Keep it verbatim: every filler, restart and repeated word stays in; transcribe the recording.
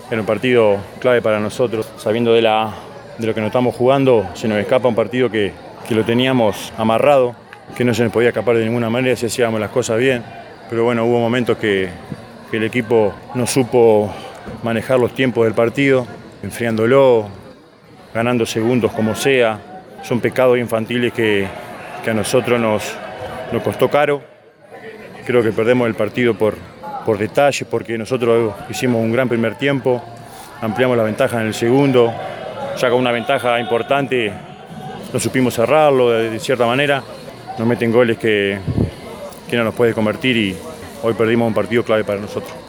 Era un partido clave para nosotros. Sabiendo de, la, de lo que nos estamos jugando, se nos escapa un partido que, que lo teníamos amarrado, que no se nos podía escapar de ninguna manera si hacíamos las cosas bien. Pero bueno, hubo momentos que, que el equipo no supo manejar los tiempos del partido, enfriándolo, ganando segundos como sea. Son pecados infantiles que, que a nosotros nos, nos costó caro. Creo que perdemos el partido por, por detalles, porque nosotros hicimos un gran primer tiempo, ampliamos la ventaja en el segundo, ya con una ventaja importante no supimos cerrarlo de, de cierta manera. Nos meten goles que, que no nos puede convertir y hoy perdimos un partido clave para nosotros.